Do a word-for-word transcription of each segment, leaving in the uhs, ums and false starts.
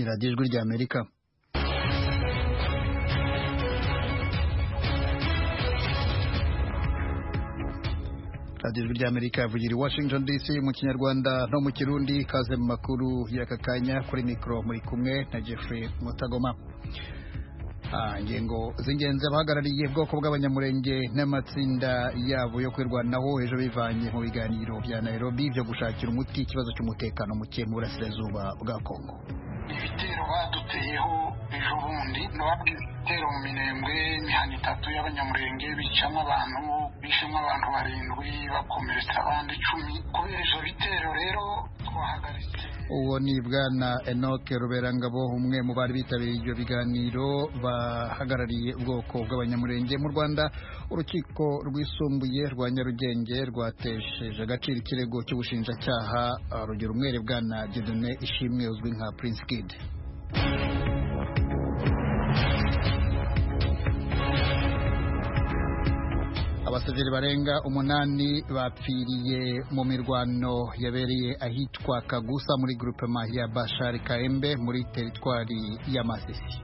iradiyo ijwi rya Amerika. radiyo ijwi rya Amerika ivugira i Washington D C mu kinyarwanda no mu kirundi. Kaze mu makuru y'aka kanya kuri mikoro muri kumwe na Jeffrey Mutagoma. Ingingo z'ingenzi abahagarariye ubwoko bw'abanyamurenge n'amatsinda yabo yo kwirwanaho ejo bivanye mu biganiro bya Nairobi byo gushakira umuti ikibazo cy'umutekano muke mu burasirazuba bwa Kongo. Ibitero baduteyeho ejo bundi nababwiye ibitero mu Minembwe imihanda itatu y'abanyamurenge bicamo abantu bishemo abantu barindwi bakomeretsa abandi icumi. Kubera ivyo bitero rero twahagaritse. Uwo ni Bwana Enoch Ruberangabo, umwe mu bari bitabiriye ibyo biganiro bahagarariye ubwoko bw'abanyamurenge mu Rwanda. Urukiko rwisumbuye rwa Nyarugenge rwatesheje agaciro ikirego cy'ubushinjacyaha rugera umwere Bwana Dieudonné Ishimwe uzwi nka Prince Kid. Abasivili barenga umunani bapfiriye mu mirwano yabereye ahitwa Kagusa muri groupement ya Bashar Kaembe muri teritwari ya Masisi.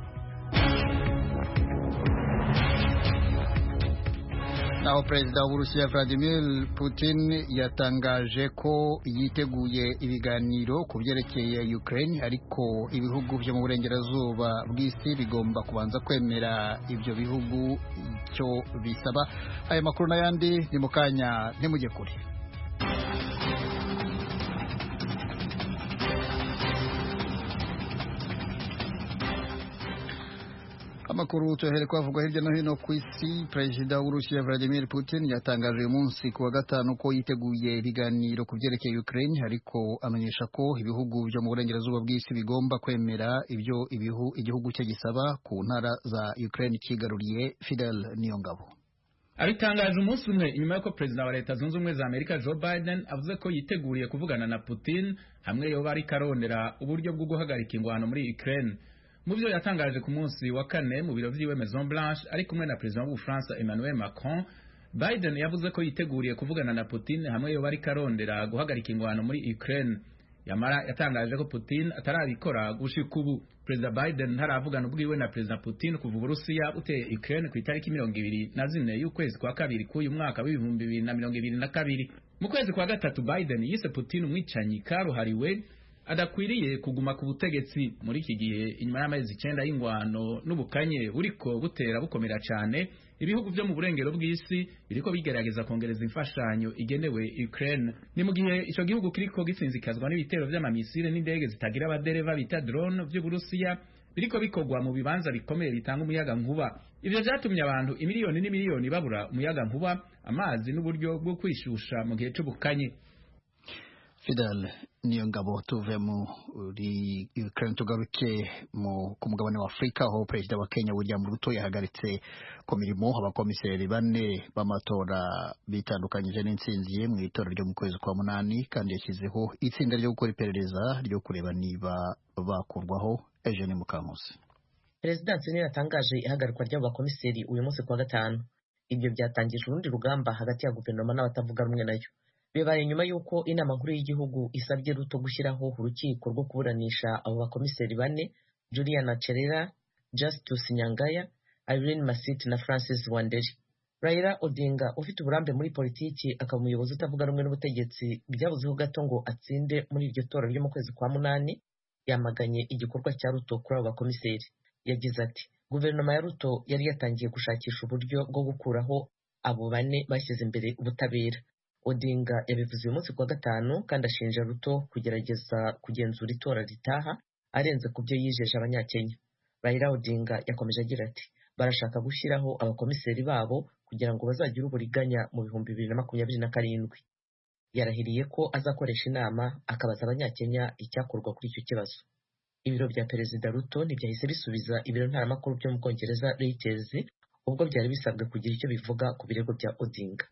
Naho Perezida w'Uburusiya Vladimir Putin yatangaje ko yiteguye ibiganiro ku byerekeye Ukraine, ariko ibihugu byo mu burengerazuba bw'isi bigomba kubanza kwemera ibyo bihugu cyo bisaba. Aya makuru n'ayandi ni mu kanya, ntimujye kure. Amakuru tuhere kwavuga hirya no hino ku isi. Perezida w'Urusiya Vladimir Putin yatangaje uyu munsi ku wa gatanu ko yiteguye ibiganiro ku byerekeye Ukraine, ariko amenyesha ko ibihugu byo mu burengerazuba bw'isi bigomba kwemera ibyo ibihu igihugu cye gisaba ku ntara za Ukraine kigaruriye. Fidel Niyongabo abitangaje umunsi umwe inyuma y'uko perezida wa Leta Zunze Ubumwe za Amerika Joe Biden avuze ko yiteguriye kuvugana na Putin hamwe yo bari karondera uburyo bwo guhagarika ingwano muri Ukraine. Mu byo yatangaje ku munsi wa kane mu biro by'iwe Maison Blanche ari kumwe na perezida w'Ubufaransa Emmanuel Macron, Biden yavuze ko yiteguriye kuvugana na Putin hamwe yo bari karondera guhagarika ingwano muri Ukraine. Yamara yatangaje ko Putin atarabikora gushika ubu. Perezida Biden ntaravugana ubwiwe na perezida Putin kuva Uburusiya buteye Ukraine ku itariki mirongo ibiri na zine y'ukwezi kwa kabiri k'uyu mwaka w'ibihumbi bibiri na mirongo ibiri na kabiri. Mu kwezi kwa gatatu Biden yise Putin umwicanyi karuhariwe adakwiriye kuguma ku butegetsi muri iki gihe inyuma y'amezi icyenda y'ingwano n'ubukanye buriko butera bukomera cyane. Ibihugu byo mu burengero bw'isi biriko bigerageza kongereza imfashanyo igenewe Ukraine. Ni mu gihe ico gihugu kiriko gitsinzikazwa n'ibitero vy'amamisire n'indege zitagira abadereva bita drone vy'Uburusiya biriko bikogwa mu bibanza bikomeye bitanga umuyaga nkuba. Ivyo vyatumye abantu imiliyoni n'imiliyoni babura umuyaga nkuba, amazi n'uburyo bwo kwishusha mu gihe c'ubukanye. Fidel Niyongabo, tuve muri Ukraine tugaruke mu ku mugabane wa Afrika, aho perezida wa Kenya William Ruto yahagaritse ku mirimo abakomiseri bane b'amatora bitandukanyije n'intsinzi mu itora ryo mu kwezi kwa munani, kandi yashyizeho itsinda ryo gukora iperereza ryo kureba niba bakurwaho. Eugene Mukankusi. Perezidansi niyo yatangaje ihagarikwa ry'abakomiseri uyu munsi kwa gatanu. Ibyo byatangije urundi rugamba hagati ya guverinoma n'abatavuga rumwe nayo. Bibaye nyuma y'uko inama nkuru y'igihugu isabye Ruto gushyiraho urukiko rwo kuburanisha abo bakomiseri bane, Juliana Cherera, Justus Nyangaya, Irene Masiti na Francis Wanderi. Raila Odinga ufite uburambe muri politiki akaba umuyobozi utavuga rumwe n'ubutegetsi byabuzeho gato ngo atsinde muri iryo tora ryo mu kwezi kwa munani, yamaganye igikorwa cya Ruto kuri abo bakomiseri. Yagize ati guverinoma ya Ruto yari yatangiye gushakisha uburyo bwo gukuraho abo bane bashyize imbere ubutabera. Odinga yabivuze uyu munsi kwa gatanu kandi ashinja Ruto kugerageza kugenzura itora ritaha arenze ku byo yijeje abanyakenya. Raila Odinga yakomeje agira ati barashaka gushyiraho abakomiseri babo kugira ngo bazagire uburiganya mu bihumbi bibiri na makumyabiri na karindwi. Yarahiriye ko azakoresha inama akabaza abanyakenya icyakorwa kuri icyo kibazo. Ibiro bya Perezida Ruto ntibyahise bisubiza ibiro ntaramakuru byo mu Bwongereza Reuters ubwo byari bisabwe kugira icyo bivuga ku birego bya Odinga.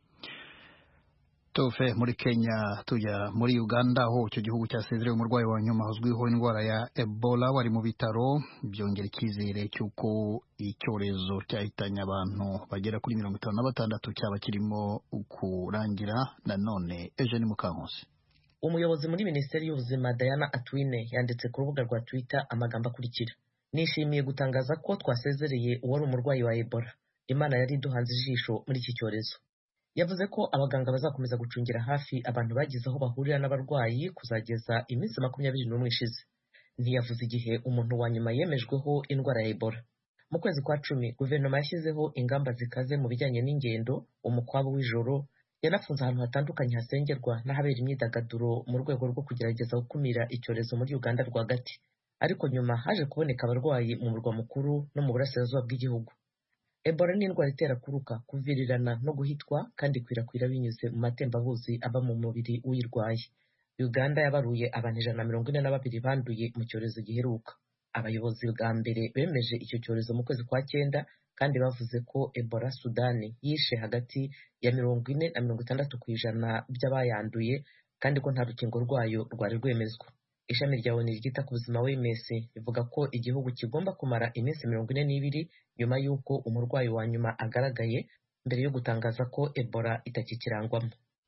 Tuve muri Kenya tujya muri Uganda, aho icyo gihugu cyasezereye umurwayi wa nyuma uzwiho indwara ya Ebola wari mu bitaro, byongera icyizere cy'uko icyorezo cyahitanye abantu bagera kuri mirongo itanu na batandatu cyaba kirimo kurangira. Nanone Eugene Mukankusi. umuyobozi muri minisiteri y'ubuzima Diana Atwine yanditse ku rubuga rwa Twitter amagambo akurikira: nishimiye gutangaza ko twasezereye uwari umurwayi wa Ebola. Imana yari iduhanze ijisho muri iki cyorezo. Yavuze ko abaganga bazakomeza gucungira hafi abantu bagize aho bahurira n'abarwayi kuzageza iminsi makumyabiri n'umwe ishize. Ntiyavuze igihe umuntu wa nyuma yemejweho indwara ya Ebola. Mu kwezi kwa cumi guverinoma yashyizeho ingamba zikaze mu bijyanye n'ingendo, umukwabo w'ijoro, yanafunze ahantu hatandukanye hasengerwa n'ahabera imyidagaduro mu rwego rwo kugerageza gukumira icyorezo muri Uganda rwagati. Ariko nyuma haje kuboneka abarwayi mu murwa mukuru no mu burasirazuba bw'igihugu. Ebola ni indwara itera kuruka, kuvirirana no guhitwa kandi ikwirakwira binyuze mu matembabuzi aba mu mubiri uyirwaye. Uganda yabaruye abantu ijana na mirongo ine na babiri banduye mu cyorezo giheruka. Abayobozi bwa mbere bemeje icyo cyorezo mu kwezi kwa cyenda kandi bavuze ko Ebola Sudani yishe hagati ya mirongo ine na mirongo itandatu ku ijana by'abayanduye kandi ko nta rukingo rwayo rwari rwemezwa. Ishami rya O N U ryita ku buzima W M S rivuga ko igihugu kigomba kumara iminsi mirongo ine n'ibiri nyuma y'uko umurwayi wa nyuma agaragaye mbere yo gutangaza ko Ebola itakikirangwamo.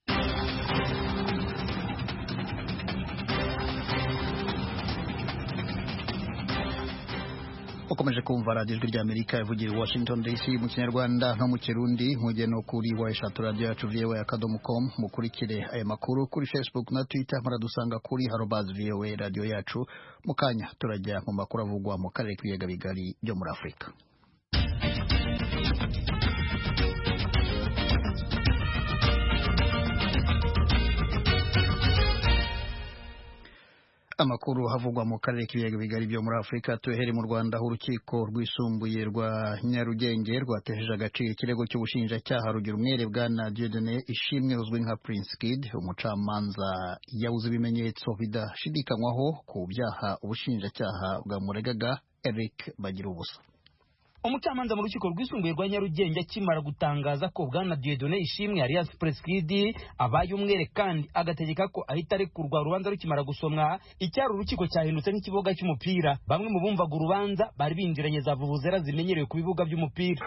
ukomeje kumva radiyo ijwi ry'Amerika ivugira i Washington D C mu Kinyarwanda no mu Kirundi, mujye no kuri wa eshatu radio yacu V O A akadomo com, mukurikire aya makuru kuri Facebook na Twitter, muradusanga kuri arobase V O A radio yacu. Mu kanya turajya mu makuru avugwa mu karere k'ibiyaga bigari byo muri Afurika. Amakuru havugwa mu karere k'ibiyaga bigari byo muri Afurika, tuhere mu Rwanda aho urukiko rwisumbuye rwa Nyarugenge rwatejeje agaciro ikirego cy'ubushinjacyaha rugira umwere bwana Dieudonné Ishimwe uzwi nka Prince Kid. Umucamanza yabuze ibimenyetso bidashidikanywaho ku byaha ubushinjacyaha bwamuregaga. Eric Bagirubusa. Umucamanza mu rukiko rwisumbuye rwa Nyarugenge akimara gutangaza ko bwana Dieudonné Ishimwe alias Prince Kid abaye umwere kandi agategeka ko ahita arekurwa urubanza rukimara gusomwa, icyari urukiko cyahindutse nk'ikibuga cy'umupira. Bamwe mu bumvaga urubanza bari bindiranye za vuvuzera zimenyerewe ku bibuga by'umupira.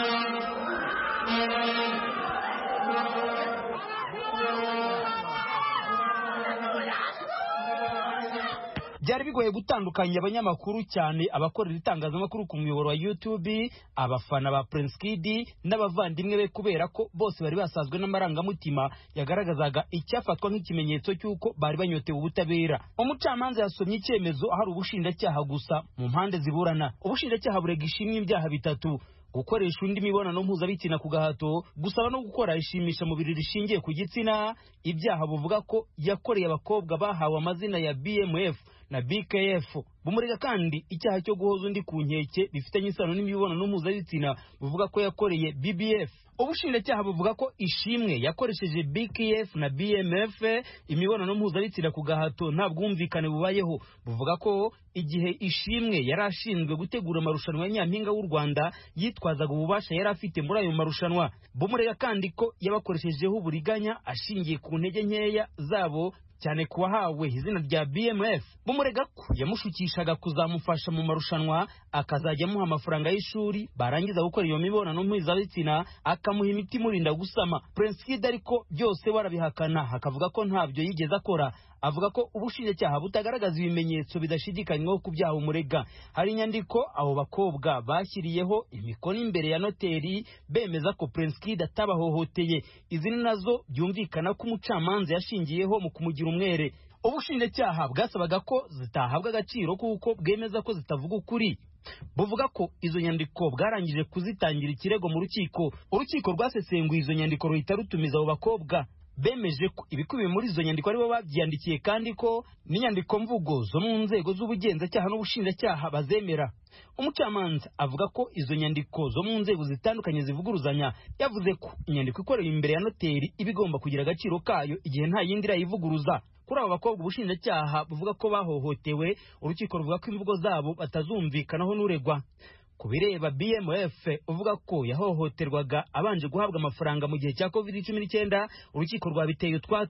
Byari bigoye gutandukanya abanyamakuru cyane abakorera itangazamakuru ku muyoboro wa YouTube, abafana ba Prince Kid n'abavandimwe be, kubera ko bose bari basazwe n'amarangamutima yagaragazaga icyafatwa nk'ikimenyetso cy'uko bari banyotewe ubutabera. Umucamanza yasomye icyemezo ahari ubushinjacyaha gusa mu mpande ziburana. Ubushinjacyaha burega Ishimwe ibyaha bitatu: gukoresha undi mibonano mpuzabitsina ku gahato, gusaba no gukora ishimisha mubiri rishingiye ku gitsina. Ibyaha buvuga ko yakoreye abakobwa bahawe amazina ya B M F na B K F. Bumurega kandi icyaha cyo guhoza undi ku nkeke bifitanye isano n'imibonano mpuzabitsina, buvuga ko yakoreye B B F. Ubushinjacyaha buvuga ko Ishimwe yakoresheje B K F na B M F imibonano mpuzabitsina ku gahato nta bwumvikane bubayeho. Buvuga ko igihe Ishimwe yari ashinzwe gutegura amarushanwa ya Nyampinga w'u Rwanda yitwazaga ububasha yari afite muri ayo marushanwa. Bumurega kandi ko yabakoreshejeho uburiganya ashingiye ku ntege nkeya zabo, cyane kuwahawe izina rya B M F. Bumurega ko yamushukishaga kuzamufasha mu marushanwa, akazajya amuha amafaranga y'ishuri, barangiza gukora iyo mibonano mpuzabitsina akamuha imiti imurinda gusama. Prince Kid ariko byose barabihakana, hakavuga ko ntabyo yigeze akora. Avuga ko ubushinjacyaha butagaragaza ibimenyetso bidashidikanywaho ku byaha umurega. Hari inyandiko abo bakobwa bashyiriyeho imikono imbere ya noteri bemeza ko Prince Kid atabahohoteye. Izi nazo byumvikana ko umucamanza yashingiyeho mu kumugira umwere. Ubushinjacyaha bwasabaga ko zitahabwa agaciro kuko bwemeza ko zitavuga ukuri. Buvuga ko izo nyandiko bwarangije kuzitangira ikirego mu rukiko. Urukiko rwasesenguye izo nyandiko ruhita rutumiza abo bakobwa. Bemeje ko ibikubiye muri izo nyandiko aribo babyandikiye kandi ko n'inyandiko mvugo zo mu nzego z'ubugenzacyaha n'ubushinjacyaha bazemera. Umucamanza avuga ko izo nyandiko zo mu nzego zitandukanye zivuguruzanya. Yavuze ko inyandiko ikorewe imbere ya noteri iba igomba kugira agaciro kayo igihe nta yindi irayivuguruza. Kuri abo bakobwa ubushinjacyaha buvuga ko bahohotewe, urukiko ruvuga ko imvugo zabo batazumvikanaho n'uregwa. Ku bireba B M F uvuga ko yahohoterwaga abanje guhabwa amafaranga mu gihe cya covid cumi n'icyenda, urukiko rwabiteye utwatsi.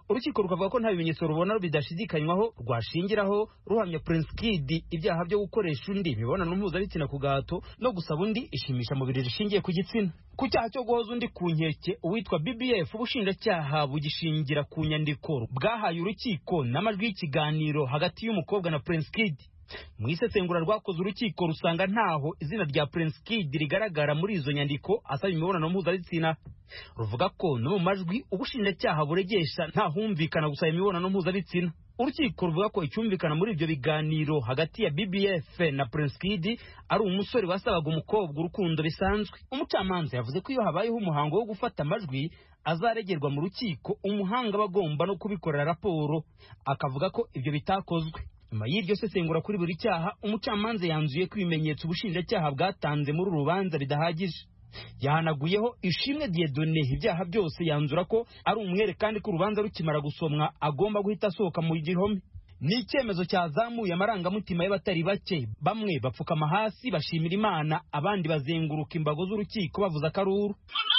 urukiko rukavuga ko nta bimenyetso rubona bidashidikanywaho rwashingiraho ruhamya Prince Kid ibyaha byo gukoresha undi imibonano mpuzabitsina ku gahato no gusaba undi ishimisha mubiri rishingiye ku gitsina. Ku cyaha cyo guhoza undi ku nkeke uwitwa B B F ubushinjacyaha bugishingira ku nyandiko bwahaye urukiko n'amajwi y'ikiganiro hagati y'umukobwa na Prince Kid. Mu isesengura rwakoze urukiko rusanga ntaho izina rya Prince Kid rigaragara muri izo nyandiko asaba imibonano mpuzabitsina. Ruvuga ko no mu majwi ubushinjacyaha buregesha ntahumvikana gusaba imibonano mpuzabitsina. Urukiko ruvuga ko icyumvikana muri ibyo biganiro hagati ya B B F na Prince Kid ari umusore wasabaga umukobwa urukundo bisanzwe. Umucamanza yavuze ko iyo habayeho umuhango wo gufata amajwi azaregerwa mu rukiko umuhanga bagomba no kubikorera raporo, akavuga ko ibyo bitakozwe. Nyuma y'iryo sesengura kuri buri cyaha umucamanza yanzuye ko ibimenyetso ubushinjacyaha bwatanze muri uru rubanza bidahagije. Yahanaguyeho Ishimwe Dieudonné ibyaha byose yanzura ko ari umwere kandi ko urubanza rukimara gusomwa agomba guhita asohoka mu gihome. Ni icyemezo cyazamuye amarangamutima y'abatari bake, bamwe bapfukama hasi bashimira Imana, abandi bazenguruka imbago z'urukiko bavuza akaruru.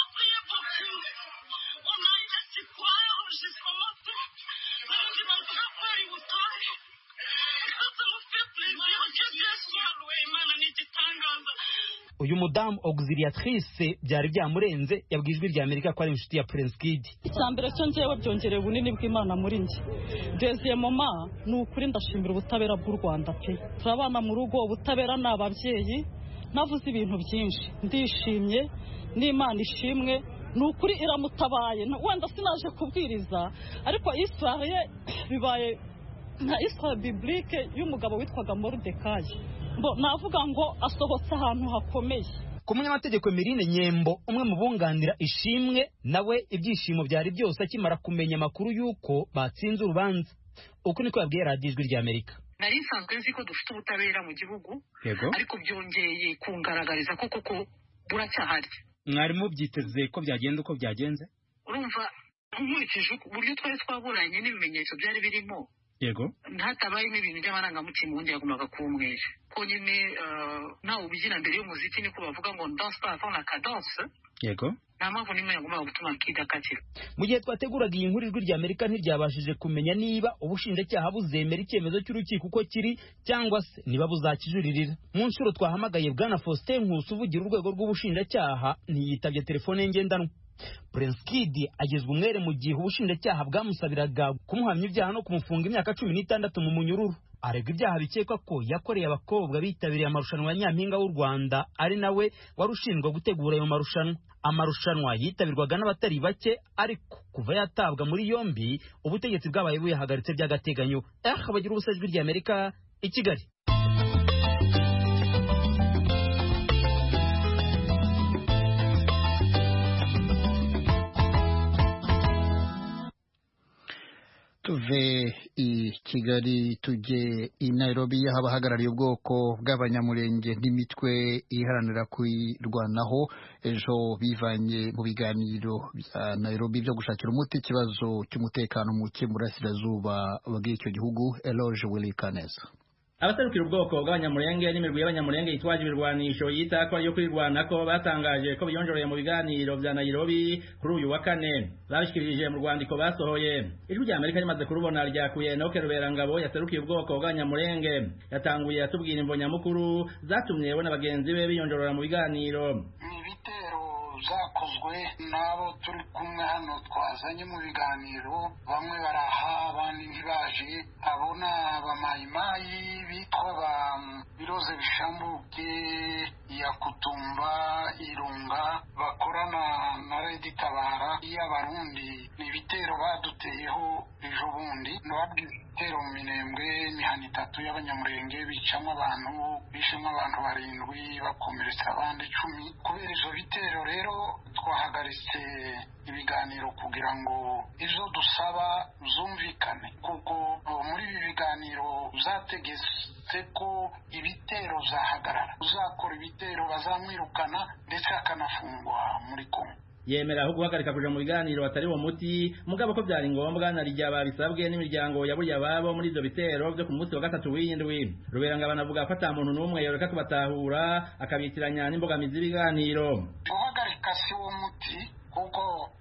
Uyu mudamu auxiliatrice byari byamurenze yabwijwe rya Amerika ko ari inshuti ya Prince Kid. Icyambere cyo njewe byongereye ubunini bw'Imana muri nje. Deuxième moment ni ukuri ndashimira ubutabera bw'u Rwanda pe. Turabana mu rugo ubutabera n'ababyeyi navuze ibintu byinshi. Ndishimye n'Imana ishimwe ni ukuri iramutabaye. Wenda sinaje kubwiriza ariko Israel bibaye na Israel biblique y'umugabo witwaga Mordecai. Bo navuga ngo asohotse ahantu hakomeye. Ku munyamategeko Emeline Nyembo umwe mu bunganira Ishimwe nawe ibyishimo byari byose akimara kumenya amakuru y'uko batsinze urubanza. Uko niko yabwiye radiyo Ijwi rya Amerika. Nari nsanzwe nzi ko dufite ubutabera mu gihugu ariko byongeye kungaragariza ko koko buracyahari. Mwari mubyiteze ko byagenda uko byagenze? Urumva nkurikije uburyo twari twaburanye n'ibimenyetso byari birimo. Yego. Ntatabayemo ibintu by'amarangamutima ubundi yagombaga kuwumwera. Ko nyine nawe ubyina mbere y'umuziki niko bavuga ngo danse pas avant la cadence. Yego. Nta mpamvu n'imwe yagombaga gutuma Kid akatira. Mu gihe twateguraga iyi nkuru Ijwi rya Amerika ntiryabashije kumenya niba ubushinjacyaha buzemera icyemezo cy'urukiko uko kiri cyangwa se niba buzakijuririra. Mu nshuro twahamagaye Bwana Faustin Nkusi uvugira urwego rw'ubushinjacyaha ntiyitabye telefone ngendanwa. Prince Kid agezwe umwere mu gihe ubushinjacyaha bwamusabiraga kumuhamya ibyaha no kumufunga imyaka cumi n'itandatu mu munyururu. Aregwa ibyaha bikekwa ko yakoreye abakobwa bitabiriye amarushanwa ya Nyampinga w'u Rwanda ari nawe wari ushinzwe gutegura ayo marushanwa. Amarushanwa yitabirwaga n'abatari bake ariko kuva yatabwa muri yombi ubutegetsi bwabaye buyahagaritse by'agateganyo. Eh bagira ubusa Ijwi rya Amerika i Kigali. Tuve i Kigali tujye i Nairobi y'abahagarariye ubwoko bw'abanyamurenge n'imitwe iharanira kwirwanaho ejo bivanye mu biganiro bya Nairobi byo gushakira umuti ikibazo cy'umutekano muke mu burasirazuba bw'icyo gihugu. Eloge Wilikanes. Abaserukira ubwoko bw'abanyamurenge n'imirwi y'abanyamurenge yitwaje ibirwanisho yita ko yo kwirwanako batangaje ko biyonjoreye mu biganiro bya Nairobi kuri uyu wa kane. Babishikirije mu rwandiko basohoye. Ijwi rya Amerika rimaze kurubona ryakuye Enoke Ruberangabo yaserukiye ubwoko bw'abanyamurenge yatanguye atubwira imvo nyamukuru zatumye we n'abagenzi be biyonjorera mu biganiro. Zakozwe n'abo turi kumwe hano twazanye mu biganiro, bamwe baraha abandi ntibaje. Abo ni abamayimayi bitwa ba Biroze Bishambuke, Yakutumba, Irunga bakorana na Redi Tabara y'Abarundi. Ni ibitero baduteyeho ejo bundi, nababwiye ibitero mu Minembwe imihanda itatu y'abanyamurenge bicamo abantu, bishemo abantu barindwi bakomeretsa abandi icumi. Kubera izo bitero rero twahagaritse ibiganiro kugira ngo izo dusaba zumvikane, kuko muri ibi biganiro zategetse ko ibitero zahagarara, uzakora ibitero bazamwirukana ndetse akanafungwa muri Kongo. Yemera aho guhagarika kuja mu biganiro batari wo muti mugabo ko byari ngombwa na rijya babisabwe n'imiryango yaburiye ababo muri ibyo bitero byo ku munsi wa gatatu w'indwi. Ruberanga banavuga ko ata muntu n'umwe yoreka kubatahura akabitiranya n'imbogamizi z'ibiganiro. Guhagarika si wo muti, kuko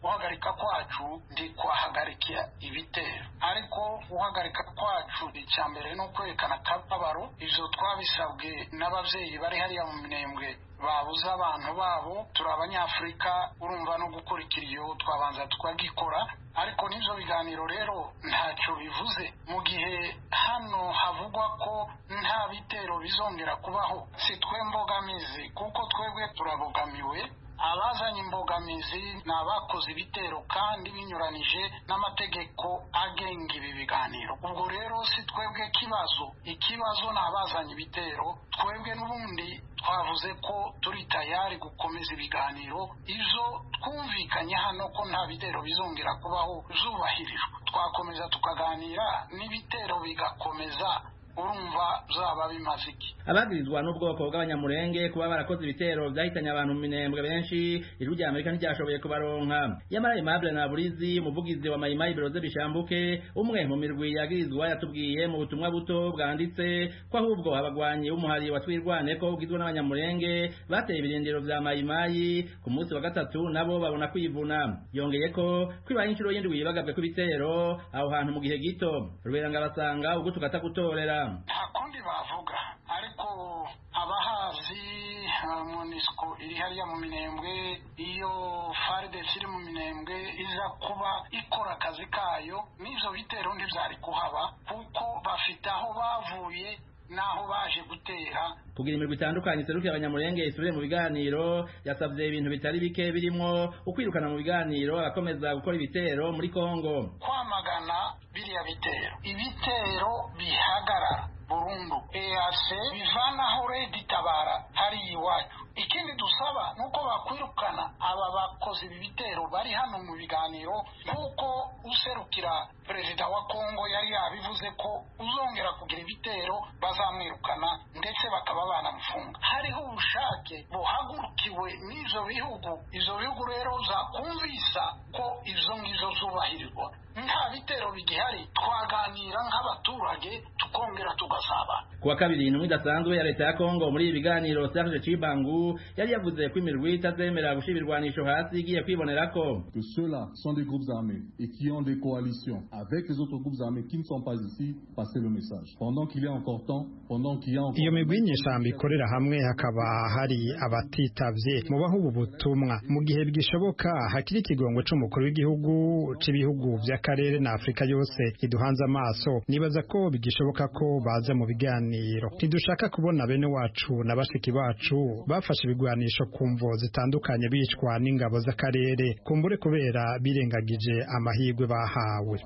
guhagarika kwacu ndikwahagarika ibitero, ariko guhagarika kwacu icya mbere no kwerekana akababaro. ivyo twabisabwe n'abavyeyi bari hariya mu Minembwe babuze abantu babo. turi abanyafurika, urumva no gukurikira iyo twabanza tukagikora, ariko n'ivyo biganiro rero ntacyo bivuze mu gihe hano havugwa ko nta bitero bizongera kubaho. si twe mbogamizi, kuko twebwe turabogamiwe. abazanye imbogamizi ni abakoze ibitero kandi binyuranije n'amategeko agenga ibi biganiro. ubwo rero si twebwe kibazo, ikibazo ni abazanye ibitero. twebwe n'ubundi twavuze ko turi tayari gukomeza ibiganiro. ivyo twumvikanye hano ko nta bitero bizongera kubaho zubahirijwe, twakomeza tukaganira, n'ibitero bigakomeza. urumva zaba bimaze iki? abagirizwa n'ubwoko bw'abanyamurenge kuba barakoze ibitero byahitanye abantu mu Minembwe benshi ijuru rya Amerika ntiryashoboye kubaronka. yamara Aimable Naburizi, umuvugizi wa Mayimayi Biroze Bishambuke, umwe mu mirwi yagirizwa, yatubwiye mu butumwa buto bwanditse ko ahubwo abagwanyi b'umuhari wa Twirwaneko ugizwe n'abanyamurenge bateye ibirindiro vya Mayimayi ku munsi wa gatatu, nabo babona kwivuna. yongeye ko kwibaye inshuro y'indwi bagabwe ku bitero aho hantu mu gihe gito. Ruberanga basanga ubwo tugata gutorera nta kundi bavuga, ariko abahazi MONUSCO iri hariya mu Minembwe, iyo FARDC iri mu Minembwe iza kuba ikora akazi kayo, n'ivyo bitero ntivyari kuhaba, kuko bafite aho bavuye naho baje gutera. kugira imirwi itandukanye iserukiye abanyamurenge isubire mu biganiro, yasabye ibintu bitari bike birimo ukwirukana mu biganiro, akomeza gukora ibitero muri Kongo, kwamagana biriya bitero, ibitero bihagarara burundu, E A C bivanaho Redi Tabara hari iwacu. ikindi dusaba nuko bakwirukana aba bakozi ibitero bari hano mu biganiro, nk'uko userukira perezida wa Kongo yari yabivuze ko uzongera kugira ibitero bazamwirukana ndetse bakaba banamufunga. hariho ubushake buhagurukiwe n'ivyo bihugu. ivyo bihugu rero zakumvisa ko izo ngizo zubahirirwa, nta bitero bigihari, twaganira nk'abaturage tukongera tugasaba. kuwa kabiri intumwa idasanzwe ya leta ya Kongo muri ibi biganiro, Serge Chibangu yari yavuze ko imirwi itazemera gushira ibirwanisho hasi igiye kwibonera ko que ceux-là sont des groupes armés et qui ont des coalitions avec les autres groupes armés qui ne sont pas ici, passer le message pendant qu'il y a encore temps, pendant qu'il y a encore iyo migwi nyeshamba ikorera hamwe hakaba hari abatitavye mu baho ubu butumwa mu gihe bwishoboka hakiri ikigongo c'umukuru w'igihugu c'ibihugu vy'akarere na Afrika yose iduhanze amaso. nibaza ko bigishoboka ko baza mu biganiro. ntidushaka kubona bene wacu na bashiki bacu bafashe ibigwanisho ku mvo zitandukanye bicwa n'ingabo z'akarere, kumbure kubera birengagije amahirwe bahawe.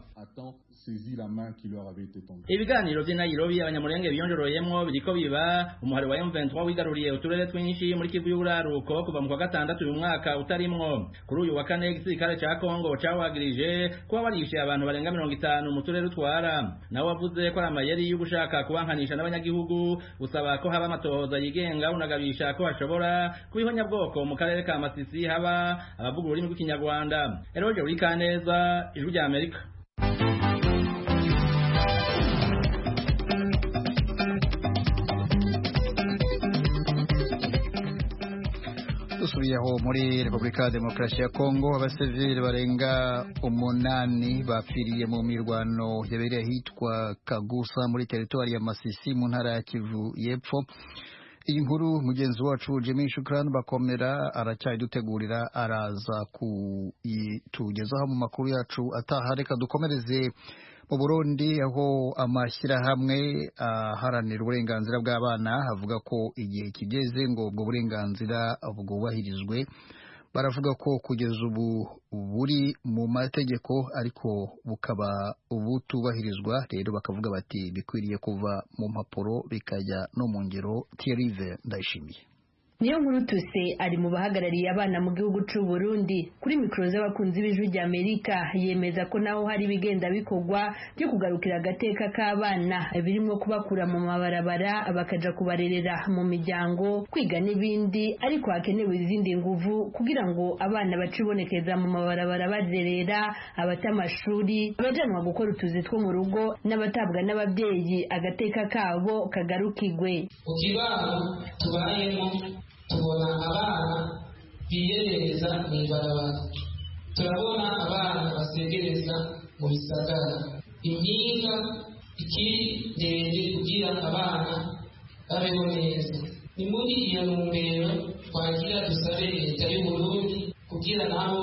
ibiganiro vy'i Nairobi abanyamurenge biyonjoroyemwo biriko biba. umuhari wa M vingt-trois wigaruriye uturere twinshi muri Kivu y'Uburaruko kuva mu kwa gatandatu uyu mwaka utarimwo. kuri uyu wa kane igisirikare ca Kongo cawagirije kuba warishe abantu barenga mirongo itanu mu turere utwara. nawe wavuze ko ari amayeri y'ugushaka kubankanisha n'abanyagihugu, usaba ko haba amatohoza yigenga, unagabisha ko hashobora kuba ihonyabwoko mu karere ka Masisi haba abavuga ururimi rw'ikinyarwanda. Eroje Urikaneza, Ijwi rya Amerika. dusubiyeho muri Repubulika ya Demokarasi ya Kongo, abasivili barenga umunani bapfiriye mu mirwano yabereye hitwa Kagusa muri teritwari ya Masisi mu ntara ya Kivu y'Epfo. iyi nkuru mugenzi wacu Jimmy Shukran bakomera aracyayidutegurira araza kutugezaho mu makuru yacu ataha. Reka dukomereze mu Burundi aho amashyirahamwe aharanira uburenganzira bw'abana havuga ko igihe kigeze ngo ubwo burenganzira bwubahirizwe. baravuga ko kugeza ubu buri mu mategeko ariko bukaba ubutubahirizwa, rero bakavuga bati bikwiriye kuva mu mpapuro bikajya no mu ngero. Thierry Ndayishimiye niyo nkuru tuse ari mu bahagarariye abana mu gihugu cy'u Burundi. Kuri mikoro z'abakunzi b'Ijwi rya Amerika yemeza ko naho hari bigenda bikorwa byo kugarukira agateka k'abana birimo kubakura mu mabarabara bakaja kubarerera mu miryango, kwiga n'ibindi, ariko hakenewe izindi nguvu kugira ngo abana bacibonekeza mu mabarabara bazerera, abata amashuri, abajanwa gukora utuzi two mu rugo, n'abatabwa n'ababyeyi agateka kabo kagarukigwe. Ukibano tubayemo tubona abana biyerereza mu ibarabara, turabona abana basegereza mu bisagara impinga ikiri ndende kugira abana babeho neza. Ni muri iyo ntumbero twagira dusabe leta y'u Burundi kugira nabo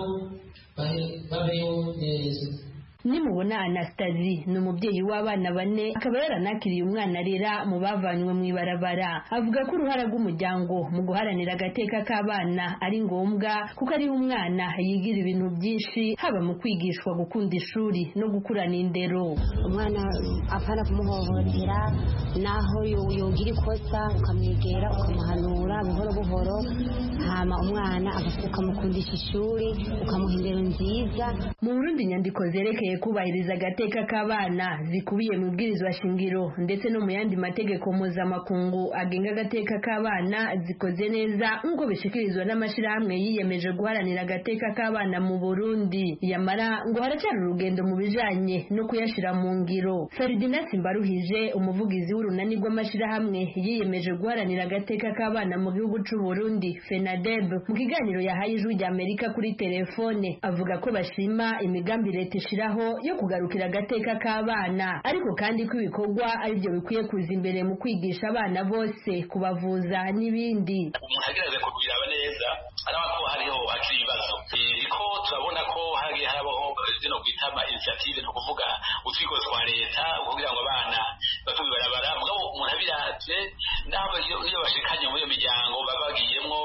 babeho neza. nimubona Anastasie ni umubyeyi w'abana bane akaba yaranakiriye umwana arera mu bavanywe mu ibarabara. Avuga ko uruhara rw'umuryango mu guharanira agateka k'abana ari ngombwa kuko ariho umwana yigira ibintu byinshi haba mu kwigishwa gukunda ishuri no gukurana indero. Umwana apana kumuhohotera naho yogira ikosa ukamwegera ukamuhanura buhoro buhoro hama umwana ukamukundisha ishuri ukamuha indero nziza. Mu Burundi inyandiko zerekeye kubahiriza agateka k'abana zikubiye mu bwirizwa shingiro ndetse no mu yandi mategeko mpuzamakungu agenga agateka k'abana zikoze neza nk'uko bishikirizwa n'amashirahamwe yiyemeje guharanira agateka k'abana mu Burundi. Yamara ngo haracyari urugendo mu bijanye no kuyashira mu ngiro. Ferdinand Simbaruhije umuvugizi w'urunani rw'amashirahamwe yiyemeje guharanira agateka k'abana mu gihugu c'u Burundi FENADEB mu kiganiro yahaye ijwi ry'Amerika kuri telefone avuga ko bashima imigambi leta ishiraho yo kugarukira agateka k'abana ariko kandi ko ibikorwa aribyo bikwiye kuza imbere mu kwigisha abana bose kubavuza n'ibindi. Umuntu agerageza kubiraba neza araba ko hariho hakiri ibibazo niko turabona ko hagiye harabaho zino kwitama initiative no kuvuga utwigo twa leta kugira ngo abana batubibarabara mugabo umuntu abiratse nabo iyo bashikanye muri iyo miryango babagiyemo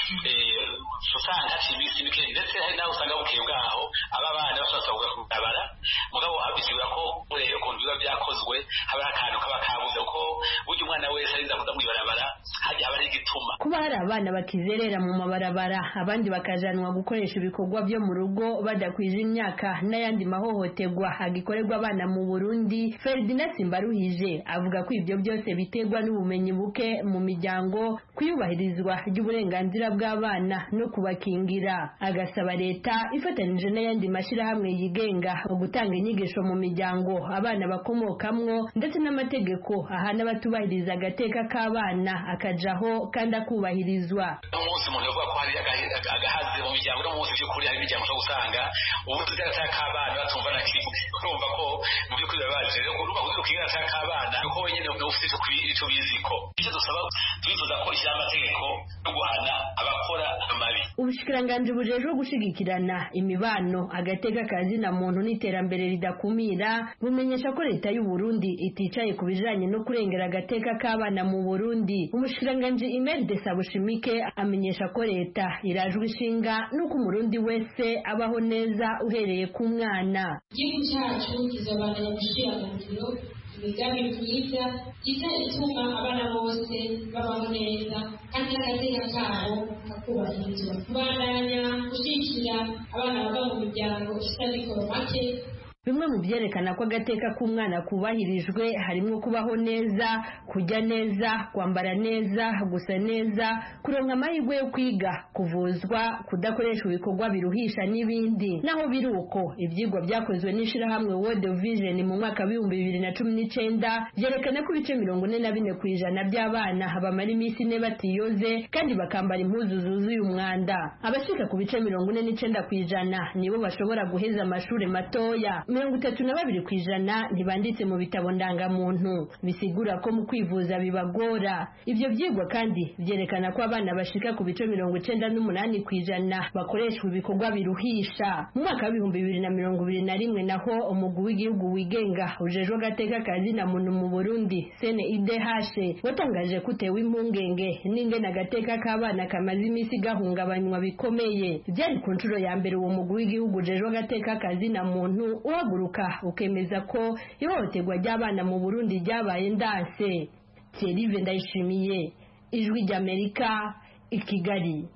usanga kibisi bike ndetse hari naho usanga bukeye bwaho aba bana bashobora kubarabara mugabo abisigura ko urebe ukuntu biba byakozwe haba akantu kaba kabuze ko burya umwana wese arinda kuda mwibarabara hajya aba ari igituma kuba hari abana bakizerera mu mabarabara abandi bakajanwa gukoresha ibikorwa byo mu rugo badakwije imyaka n'ayandi mahohoterwa hagikorerwa abana mu Burundi. Ferdinand Simbaruhije avuga ko ibyo byose biterwa n'ubumenyi buke mu miryango kuyubahirizwa ry'uburenganzira bw'abana no kubakingira. Agasaba leta ifatanije n'ayandi mashirahamwe yigenga gutanga inyigisho mu miryango abana bakomokamwo ndetse n'amategeko ahana abatubahiriza agateka k'abana akajaho kandi akubahirizwa. Umunsi umuntu yavuga ko hari agahaze mu miryango no munsi by'ukuri hari imiryango cyo gusanga ubundi agateka k'abana batumva na kimwe urumva ko mu by'ukuri babaje rero urumva ko ukigira agateka k'abana uko wenyine ufite icyo biziko icyo dusaba twifuza ko ishyira amategeko yo guhana abakora amabi. Ubushikiranganji bujejwe gushigikirana imibano agateka kazina muntu n'iterambere ridakumira bumenyesha ko leta y'u Burundi iticaye ku bijanye no kurengera agateka k'abana mu Burundi. Umushikiranganji Imelda Sabushimike amenyesha ko leta irajwe ishinga nuko umurundi wese abaho neza uhereye ku mwana. Igihugu cyacu kizabandanya gushira mu ngiro imigambi myiza ita ituma abana bose babaho neza kandi agateka kabo kakubahirizwa. Kubandanya gushyigikira abana bava mu miryango ifite amikoro make. Bimwe mu byerekana ko agateka k'umwana kubahirijwe harimo kubaho neza, kujya neza, kwambara neza, gusa neza, kuronka amahirwe yo kwiga, kuvuzwa, kudakoresha ibikorwa biruhisha n'ibindi. Naho biri uko ibyigwa byakozwe n'ishirahamwe World Vision mu mwaka w'ibihumbi bibiri na cumi n'icenda byerekana ko ibice mirongo ine na bine ku ijana by'abana bamara iminsi ine batiyoze kandi bakambara impuzu zuzuye umwanda. Abashika ku bice mirongo ine n'icenda ku ijana nibo bashobora guheza amashuri matoya. mirongo itatu na babiri ku ijana ntibanditse mu bitabo ndangamuntu bisigura ko mu kwivuza bibagora. Ibyo byigwa kandi byerekana ko abana bashika ku bice mirongo icenda n'umunani ku ijana bakoreshwa ibikorwa biruhisha. Mu mwaka w'ibihumbi bibiri na mirongo ibiri na rimwe naho umugwi w'igihugu wigenga ujejwe agateka kazina muntu mu Burundi C N I D H watangaje ko utewe impungenge n'ingene agateka k'abana kamaze imisi gahungabanywa bikomeye. Byari ku nshuro ya mbere uwo mugwi w'igihugu ujejwe agateka kazina muntu guruka ukemeza ko ihohoterwa ry'abana mu Burundi ryabaye ndanse. Thierry Ndayishimiye, Ijwi ry'Amerika, i Kigali.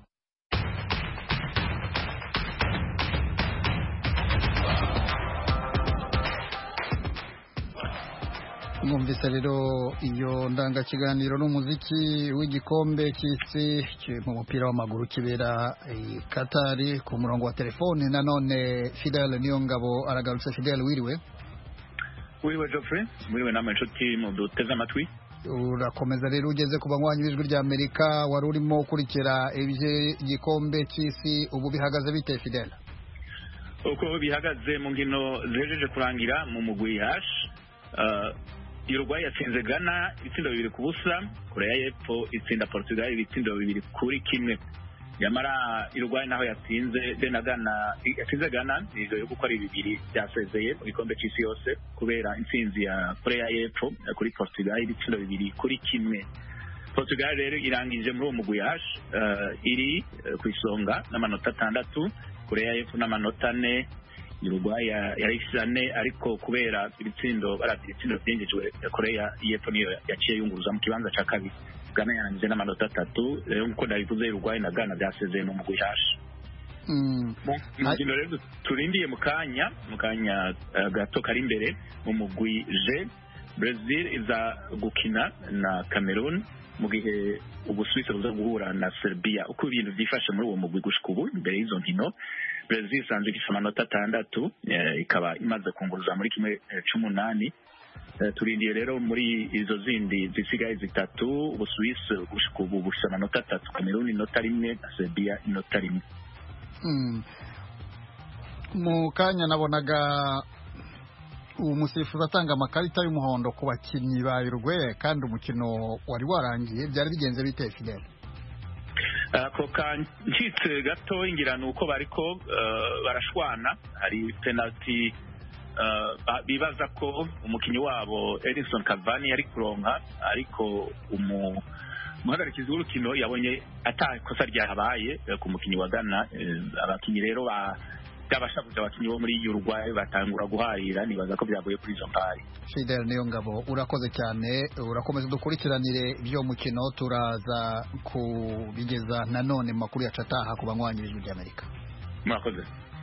Mwumvise rero iyo ndangakiganiro n'umuziki w'igikombe cy'isi mu mupira w'amaguru kibera i Katari. Ku murongo wa telefone nanone Fidel Niyongabo aragarutse. Fidel, wiriwe? Wiriwe Geoffrey, wiriwe namwe nshuti mu duteze amatwi. Urakomeza rero ugeze ku banywanyi b'Ijwi ry'Amerika wari urimo ukurikira igikombe cy'isi ubu bihagaze bite Fidel? uko bihagaze mu nkino zihejeje kurangira mu mugwi H Uruguay yatsinze Ghana ibitsindo bibiri ku busa, Korea y'Epfo itsinda Portugal ibitsindo bibiri kuri kimwe. Yamara Uruguay naho yatsinze Ghana Ghana yatsinze Ghana nizo yo gukora bibiri byasezeye mu gikombe cy'isi yose kubera intsinzi ya Korea y'Epfo kuri Portugal ibitsindo bibiri kuri kimwe. Portugal rero irangije muri uwo mugwi H uh, iri uh, ku isonga n'amanota atandatu, Korea y'Epfo n'amanota ane, Uruguay yarifise ane, ariko kubera ibitsindo barati ibitsindo byengejwe Korea y'Epfo niyo yaciye yunguruza mu kibanza ca kabiri. Ghana yarangije n'amanota atatu, rero nkuko ndabivuze Uruguay na Ghana byasezeye mu mugwi H. Mm. Mukino rero turindiye mu kanya mu kanya uh, gato kari imbere mu mugwi G, Brazil iza gukina na Cameroon, mu gihe Ubusuwisi buza guhura na Serbia. Uko ibintu byifashe muri uwo mugwi gushika ubu imbere y'izo nkino, Brazil isanzwe ifite amanota atandatu, eh, ikaba imaze kunguruza muri kimwe eh, c'umunani. Eh, turindiye rero muri izo zindi zisigaye zitatu, Ubusuwisi gushika ubu bufite amanota atatu, Cameroon inota rimwe na Serbia inota rimwe. Mm. Mu kanya nabonaga umusifuzi atanga amakarita y'umuhondo ku bakinnyi ba Uruguay kandi umukino wari warangiye, byari bigenze bite Fidel? Ako kancitse gato ingirano uko bariko uh, barashwana, hari penalty uh, bibaza ko umukinnyi wabo Edinson Cavani yari kuronka, ariko umu muhagarikizi w'urukino yabonye atakosa ryahabaye ku mukinnyi wa Ghana. Uh, abakinnyi rero ba byabashabuze abakinnyi bo muri Uruguay batangura guharira, nibaza ko byavuye kuri izo mpari. Fidel Niyongabo, urakoze cyane, urakomeza dukurikiranire ibyo mukino, turaza kubigeza nanone mu makuru ya cataha ku banywanyi b'Ijwi ry'Amerika. Murakoze.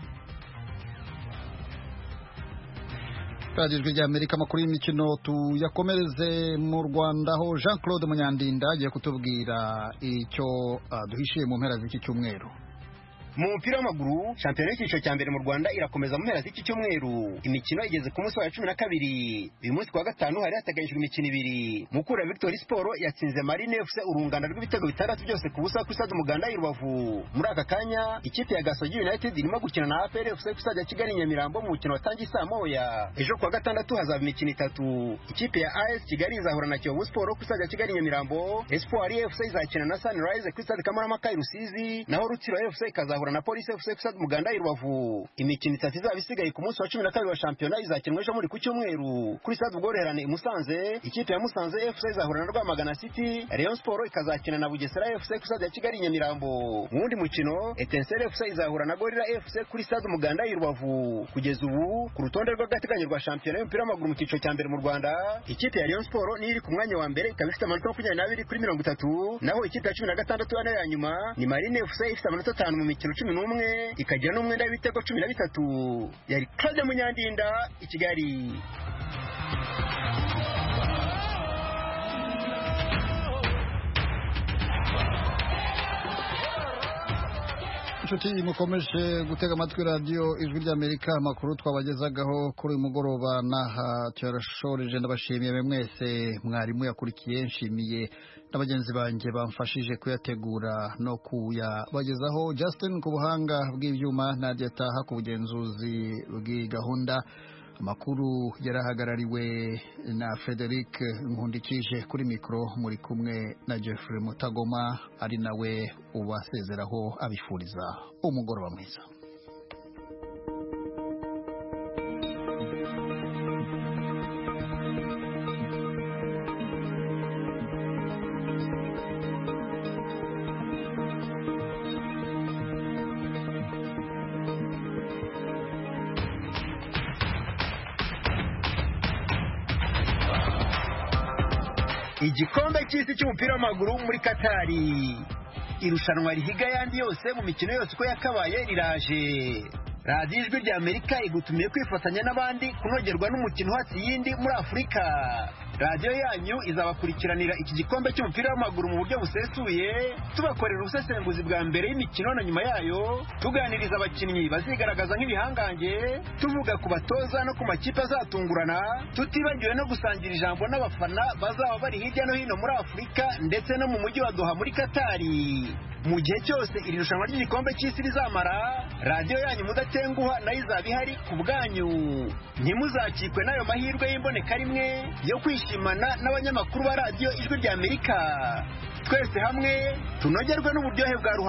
Radio Ijwi ry'Amerika, amakuru y'imikino tuyakomereze mu Rwanda, aho Jean Claude Munyandinda agiye kutubwira icyo uh, duhishiye mu mpera z'iki cyumweru. Mu mupira w'amaguru, shampiyona y'icyiciro cya mbere mu Rwanda irakomeza mu mpera z'iki cyumweru. Imikino igeze ku munsi wa cumi na kabiri. Uyu munsi kwa gatanu hari hateganyijwe imikino ibiri. Mukura Victory Sport yatsinze Marine F C urungano rw'ibitego bitandatu byose ku busa ku Stade Umuganda i Rubavu. Muri aka kanya ikipe ya Gasogi United irimo gukina na A P R F C ku Stade Kigali Nyamirambo mu mukino watangiye saa moya. Ejo kwa gatandatu hazaba imikino itatu. Ikipe ya A S Kigali izahura na Kiyovu Sport ku Stade Kigali Nyamirambo. Espoir F C izakina na Sunrise ku Stade Kamarampaka i Rusizi, naho Rutsiro F C ikazahura na Police F C ku Stade Umuganda i Rubavu. Imikino itatu izaba isigaye ku munsi wa cumi na kabiri wa shampiyona izakinwa ejo muri ku cyumweru kuri Stade Ubworoherane i Musanze. Ikipe ya Musanze F C izahura na Rwamagana City, Rayon Sport ikazakina na Bugesera F C ku Stade Kigali Nyamirambo. Mu wundi mukino Etincelle F C izahura na Gorilla F C kuri Stade Umuganda i Rubavu. Kugeza ubu ku rutonde rw'agateganyo rwa shampiyona y'umupira w'amaguru mu cyiciro cya mbere mu Rwanda, ikipe ya Rayon Sport ni iri ku mwanya wa mbere ikaba ifite amanota makumyabiri n'abiri kuri mirongo itatu, naho ikipe ya cumi na gatandatu ane ya nyuma ni Marine F C ifite amanota atanu mu mikino cumi n'umwe, ikagira n'umwenda w'ibitego cumi na bitatu. Yari Claude Munyandinda i Kigali. Inshuti mukomeje gutega amatwi radio Ijwi ry'Amerika, amakuru twabagezagaho kuri uyu mugoroba naha tuyarashoreje. Ndabashimiye mwese mwarimu yakurikiye, nshimiye n'abagenzi banjye bamfashije kuyategura no kuyabagezaho, Justin ku buhanga bw'ibyuma, Nadia Taha ku bugenzuzi bw'igahunda. Amakuru yarahagarariwe na Frederic Nkundikije, kuri mikro muri kumwe na Jeffrey Mutagoma, ari nawe ubasezeraho abifuriza umugoroba mwiza. Igikombe cy'isi cy'umupira w'amaguru muri Katari, irushanwa rihiga yandi yose mu mikino yose uko yakabaye riraje. Radio Ijwi ry'Amerika igutumiye kwifatanya n'abandi kunogerwa n'umukino hasi yindi muri Afurika. radiyo yanyu izabakurikiranira iki gikombe cy'umupira w'amaguru mu buryo busesuye, tubakorera ubusesenguzi bwa mbere y'imikino na nyuma yayo, tuganiriza abakinnyi bazigaragaza nk'ibihangange, tuvuga ku batoza no ku makipe azatungurana, tutibagiwe no gusangira ijambo n'abafana bazaba bari hirya no hino muri Afurika ndetse no mu mujyi wa Doha muri Katari. Mu gihe cyose iri rushanwa ry'igikombe cy'isi rizamara, radiyo yanyu mudatenguha nayo izaba ihari ku bwanyu. Ntimuzakikwe n'ayo mahirwe y'imboneka rimwe yo kwishimana n'abanyamakuru ba radiyo Ijwi ry'Amerika. Twese hamwe tunogerwe n'uburyohe bwa ruhango.